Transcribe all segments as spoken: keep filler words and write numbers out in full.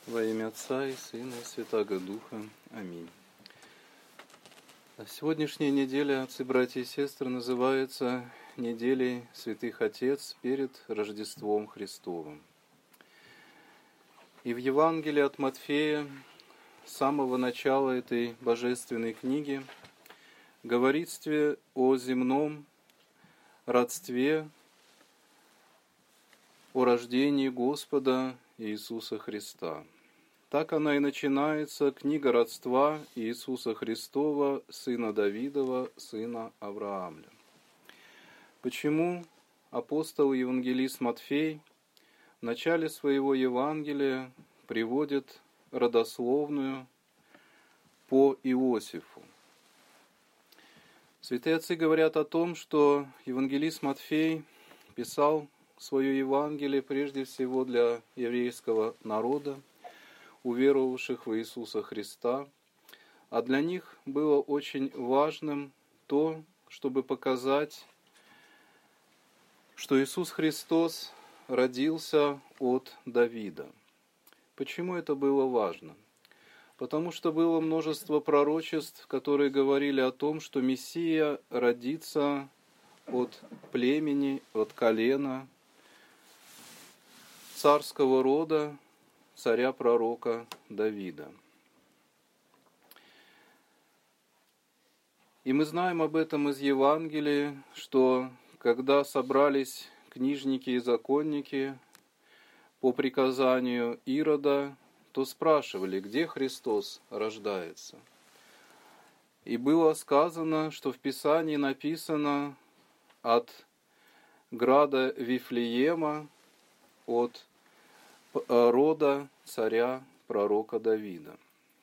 Во имя Отца и Сына и Святаго Духа. Аминь. Сегодняшняя неделя, отцы, братья и сестры, называется неделей Святых Отец перед Рождеством Христовым. И в Евангелии от Матфея, с самого начала этой божественной книги, говорится о земном родстве, о рождении Господа Иисуса Христа. Так она и начинается, книга родства Иисуса Христова, сына Давидова, сына Авраамля. Почему апостол и евангелист Матфей в начале своего Евангелия приводит родословную по Иосифу? Святые отцы говорят о том, что евангелист Матфей писал свое Евангелие прежде всего для еврейского народа, уверовавших в Иисуса Христа, а для них было очень важным то, чтобы показать, что Иисус Христос родился от Давида. Почему это было важно? Потому что было множество пророчеств, которые говорили о том, что Мессия родится от племени, от колена царского рода, царя-пророка Давида. И мы знаем об этом из Евангелия, что когда собрались книжники и законники по приказанию Ирода, то спрашивали, где Христос рождается. И было сказано, что в Писании написано от града Вифлеема, от рода царя пророка Давида.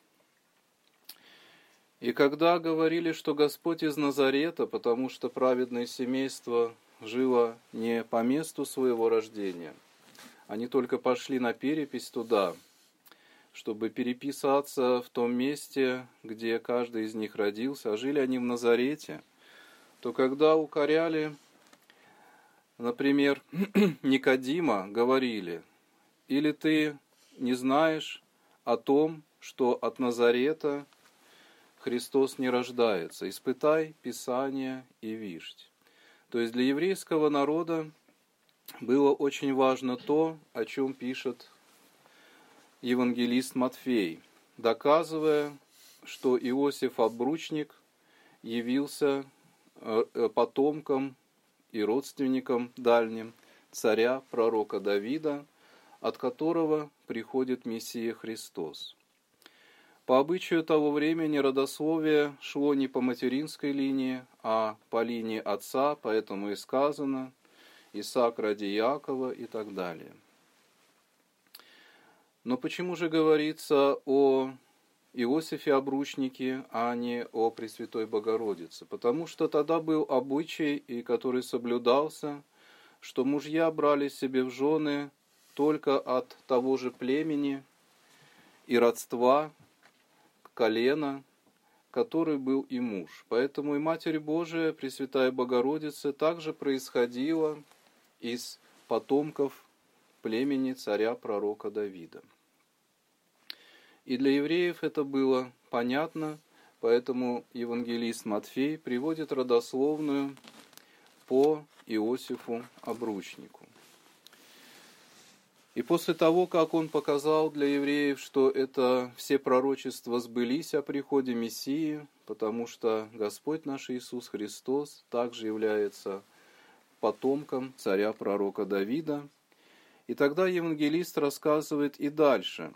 И когда говорили, что Господь из Назарета, потому что праведное семейство жило не по месту своего рождения, они только пошли на перепись туда, чтобы переписаться в том месте, где каждый из них родился, а жили они в Назарете, то когда укоряли, например, Никодима, говорили: или ты не знаешь о том, что от Назарета Христос не рождается? Испытай Писание и виждь. То есть для еврейского народа было очень важно то, о чем пишет евангелист Матфей, доказывая, что Иосиф Обручник явился потомком и родственником дальним царя пророка Давида, от которого приходит Мессия Христос. По обычаю того времени родословие шло не по материнской линии, а по линии отца, поэтому и сказано Исаак ради Иакова и так далее. Но почему же говорится о Иосифе Обручнике, а не о Пресвятой Богородице? Потому что тогда был обычай, и который соблюдался, что мужья брали себе в жены только от того же племени и родства, колена, который был и муж. Поэтому и Матерь Божия, Пресвятая Богородица, также происходила из потомков племени царя-пророка Давида. И для евреев это было понятно, поэтому евангелист Матфей приводит родословную по Иосифу Обручнику. И после того, как он показал для евреев, что это все пророчества сбылись о приходе Мессии, потому что Господь наш Иисус Христос также является потомком царя-пророка Давида. И тогда евангелист рассказывает и дальше,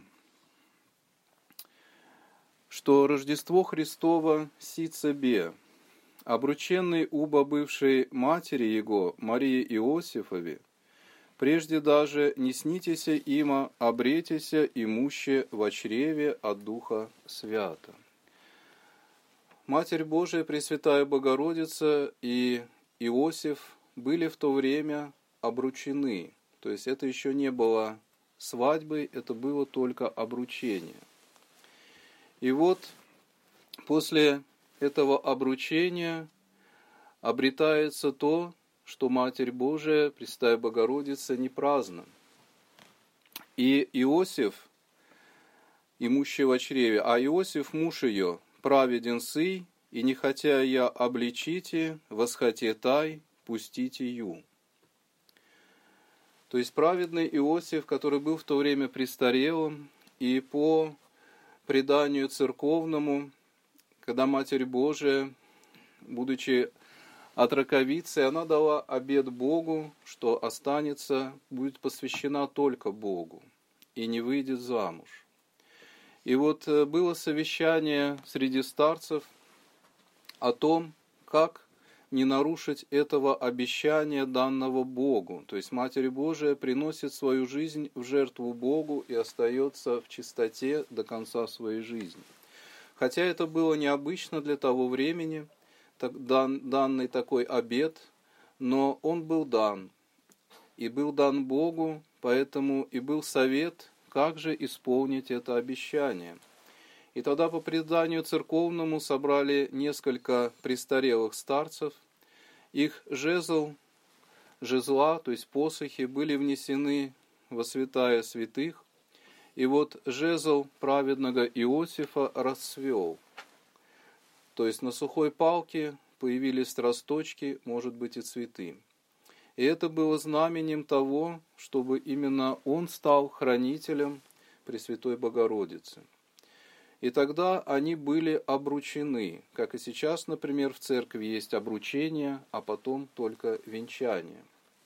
что Рождество Христово сицебе, обрученный уба бывшей матери его, Марии Иосифове, прежде даже не снитеся има, обретеся имуще во чреве от Духа Свята. Матерь Божия, Пресвятая Богородица и Иосиф были в то время обручены. То есть это еще не было свадьбой, это было только обручение. И вот после этого обручения обретается то, что Матерь Божия, Пресвятая Богородица, не праздна. И Иосиф имущая во чреве, а Иосиф, муж ее, праведен сый, и не хотя я обличите, восхотетай, пустите ю». То есть праведный Иосиф, который был в то время престарелым, и по преданию церковному, когда Матерь Божия, будучи отраковицей, она дала обет Богу, что останется, будет посвящена только Богу и не выйдет замуж. И вот было совещание среди старцев о том, как не нарушить этого обещания, данного Богу. То есть Матерь Божия приносит свою жизнь в жертву Богу и остается в чистоте до конца своей жизни. Хотя это было необычно для того времени, так, дан, данный такой обет, но он был дан. И был дан Богу, поэтому и был совет, как же исполнить это обещание. И тогда по преданию церковному собрали несколько престарелых старцев. Их жезл, жезла, то есть посохи, были внесены во святая святых. И вот жезл праведного Иосифа расцвел. То есть на сухой палке появились росточки, может быть, и цветы. И это было знаменем того, чтобы именно он стал хранителем Пресвятой Богородицы. И тогда они были обручены, как и сейчас, например, в церкви есть обручение, а потом только венчание.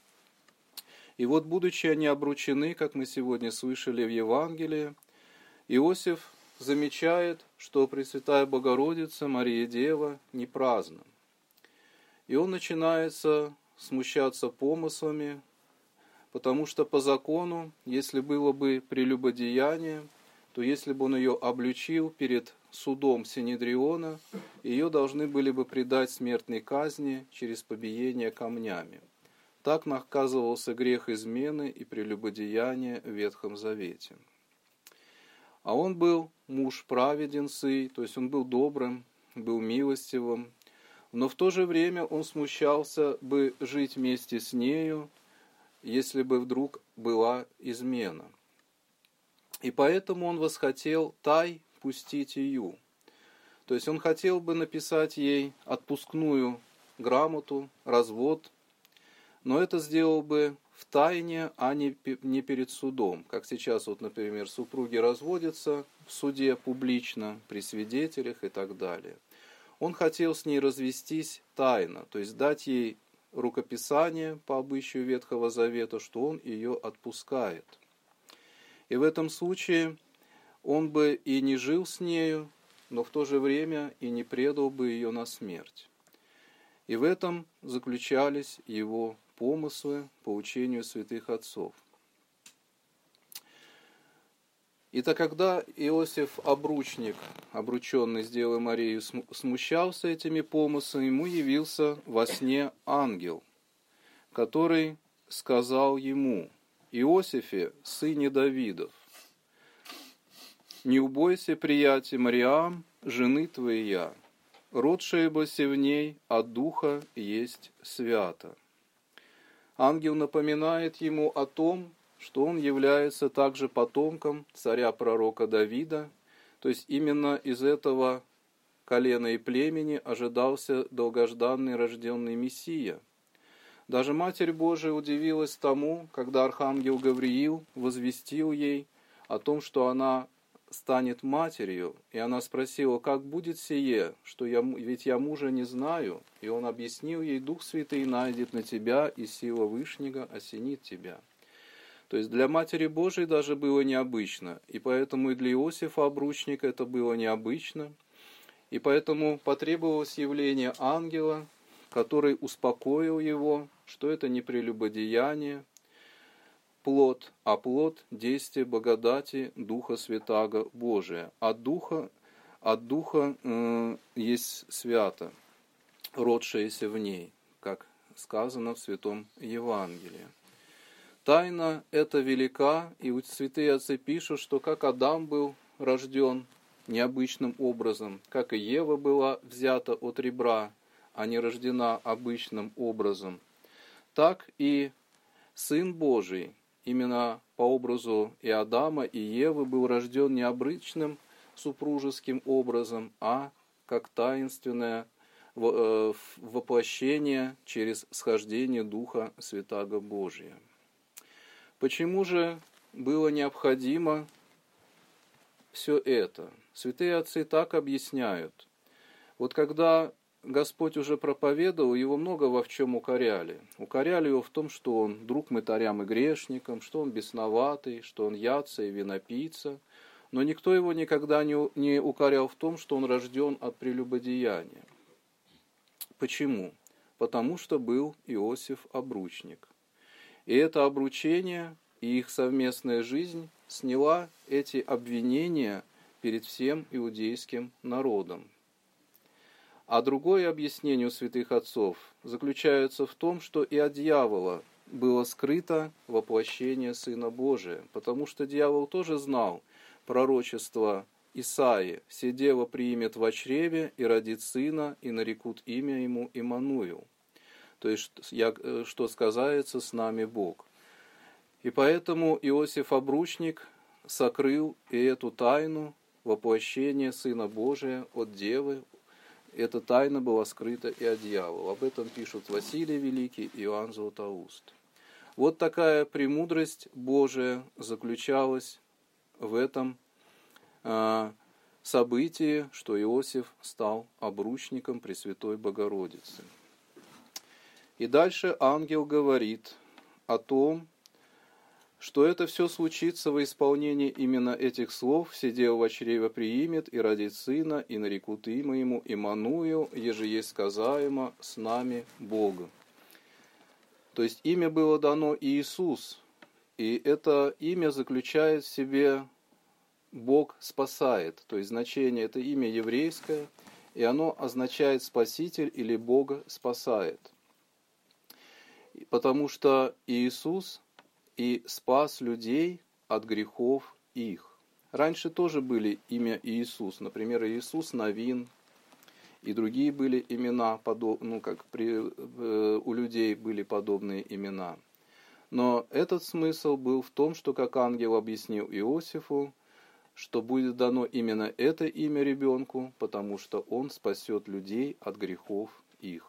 И вот, будучи они обручены, как мы сегодня слышали в Евангелии, Иосиф замечает, что Пресвятая Богородица, Мария Дева, не праздна. И он начинается смущаться помыслами, потому что по закону, если было бы прелюбодеяние, то если бы он ее обличил перед судом Синедриона, ее должны были бы предать смертной казни через побиение камнями. Так наказывался грех измены и прелюбодеяния в Ветхом Завете. А он был муж праведен сый, то есть он был добрым, был милостивым, но в то же время он смущался бы жить вместе с нею, если бы вдруг была измена. И поэтому он восхотел тай пустить ее. То есть он хотел бы написать ей отпускную грамоту, развод, но это сделал бы в тайне, а не перед судом. Как сейчас, вот, например, супруги разводятся в суде публично, при свидетелях и так далее. Он хотел с ней развестись тайно, то есть дать ей рукописание по обычаю Ветхого Завета, что он ее отпускает. И в этом случае он бы и не жил с нею, но в то же время и не предал бы ее на смерть. И в этом заключались его помыслы по учению святых отцов. Итак, когда Иосиф, обручник, обрученный с Девой Марией, смущался этими помыслами, ему явился во сне ангел, который сказал ему: «Иосифе, сыне Давидов, не убойся, приятель Мариам, жены твоя, родшая быся в ней от духа есть свято». Ангел напоминает ему о том, что он является также потомком царя-пророка Давида, то есть именно из этого колена и племени ожидался долгожданный рожденный Мессия. Даже Матерь Божия удивилась тому, когда архангел Гавриил возвестил ей о том, что она станет матерью, и она спросила: «Как будет сие, что я, ведь я мужа не знаю?» И он объяснил ей: «Дух Святый найдет на тебя, и сила Вышнего осенит тебя». То есть для Матери Божией даже было необычно, и поэтому и для Иосифа, обручника, это было необычно, и поэтому потребовалось явление ангела, который успокоил его, что это не прелюбодеяние, плод, а плод действия благодати Духа Святаго Божия. От Духа, от Духа э, есть свято, родшееся в ней, как сказано в Святом Евангелии. Тайна эта велика, и святые отцы пишут, что как Адам был рожден необычным образом, как и Ева была взята от ребра, а не рождена обычным образом, так и Сын Божий именно по образу и Адама, и Евы, был рожден не обычным супружеским образом, а как таинственное воплощение через схождение Духа Святаго Божия. Почему же было необходимо все это? Святые отцы так объясняют. Вот когда Господь уже проповедовал, его много во в чем укоряли. Укоряли его в том, что он друг мытарям и грешникам, что он бесноватый, что он ятца и винопийца. Но никто его никогда не, не укорял в том, что он рожден от прелюбодеяния. Почему? Потому что был Иосиф обручник. И это обручение и их совместная жизнь сняла эти обвинения перед всем иудейским народом. А другое объяснение у святых отцов заключается в том, что и от дьявола было скрыто воплощение Сына Божия, потому что дьявол тоже знал пророчество Исаии: «Се дева приимет во чреве и родит сына, и нарекут имя ему Иммануил». То есть, что сказается с нами Бог. И поэтому Иосиф обручник сокрыл и эту тайну воплощения Сына Божия от девы. Эта тайна была скрыта и от дьявола. Об этом пишут Василий Великий и Иоанн Златоуст. Вот такая премудрость Божия заключалась в этом э, событии, что Иосиф стал обручником Пресвятой Богородицы. И дальше ангел говорит о том, что это все случится во исполнении именно этих слов: «Се дева во чреве приимет и родит сына, и нарекут имя ему Иммануил, еже есть сказаемо с нами Бог». То есть имя было дано Иисус, и это имя заключает в себе «Бог спасает», то есть значение, это имя еврейское, и оно означает «спаситель» или «Бога спасает». Потому что Иисус и спас людей от грехов их. Раньше тоже были имя Иисус, например, Иисус Навин, и другие были имена, ну, как при, у людей были подобные имена. Но этот смысл был в том, что, как ангел объяснил Иосифу, что будет дано именно это имя ребенку, потому что он спасет людей от грехов их.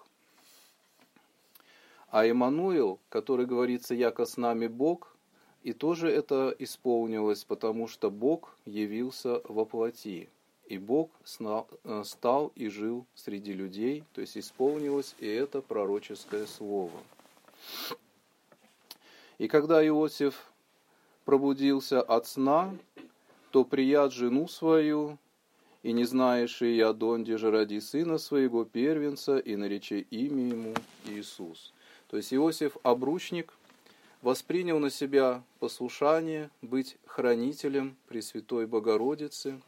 А Иммануил, который говорится «яко с нами Бог», и тоже это исполнилось, потому что Бог явился во плоти, и Бог стал и жил среди людей, то есть исполнилось и это пророческое слово. И когда Иосиф пробудился от сна, то прият жену свою, и не знаешь и я донде же роди сына своего первенца, и нарече имя ему Иисус. То есть Иосиф, обручник, воспринял на себя послушание быть хранителем Пресвятой Богородицы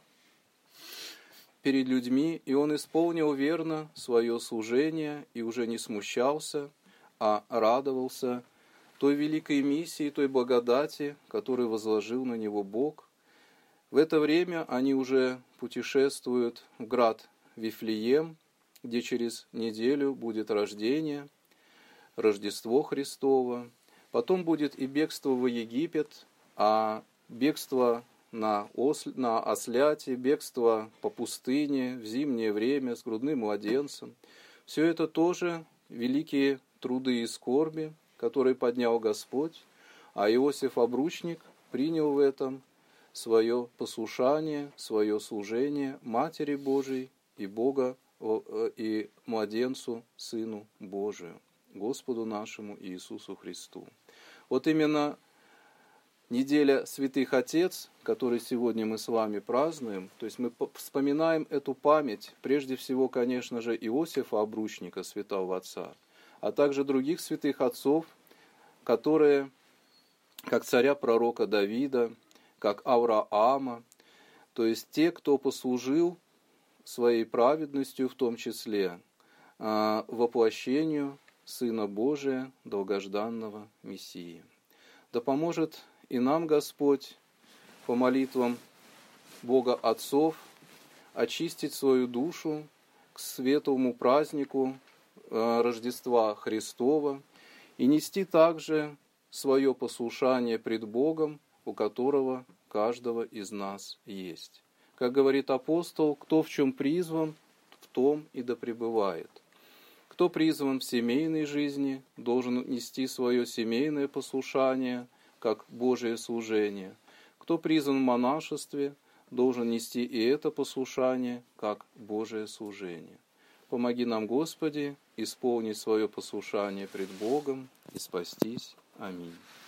перед людьми, и он исполнил верно свое служение и уже не смущался, а радовался той великой миссии, той благодати, которую возложил на него Бог. В это время они уже путешествуют в град Вифлеем, где через неделю будет рождение, Рождество Христово. Потом будет и бегство в Египет, а бегство на, осл... на осляте, бегство по пустыне в зимнее время с грудным младенцем. Все это тоже великие труды и скорби, которые поднял Господь, а Иосиф обручник принял в этом свое послушание, свое служение Матери Божией и Бога и младенцу Сыну Божию, Господу нашему Иисусу Христу. Вот именно неделя Святых Отец, который сегодня мы с вами празднуем, то есть мы вспоминаем эту память, прежде всего, конечно же, Иосифа Обручника, святого Отца, а также других святых отцов, которые, как царя-пророка Давида, как Авраама, то есть те, кто послужил своей праведностью, в том числе воплощению Сына Божия, долгожданного Мессии. Да поможет и нам Господь по молитвам Бога Отцов очистить свою душу к светлому празднику Рождества Христова и нести также свое послушание пред Богом, у которого каждого из нас есть. Как говорит апостол, кто в чем призван, в том и да пребывает. Кто призван в семейной жизни, должен нести свое семейное послушание, как Божие служение. Кто призван в монашестве, должен нести и это послушание, как Божие служение. Помоги нам, Господи, исполнить свое послушание пред Богом и спастись. Аминь.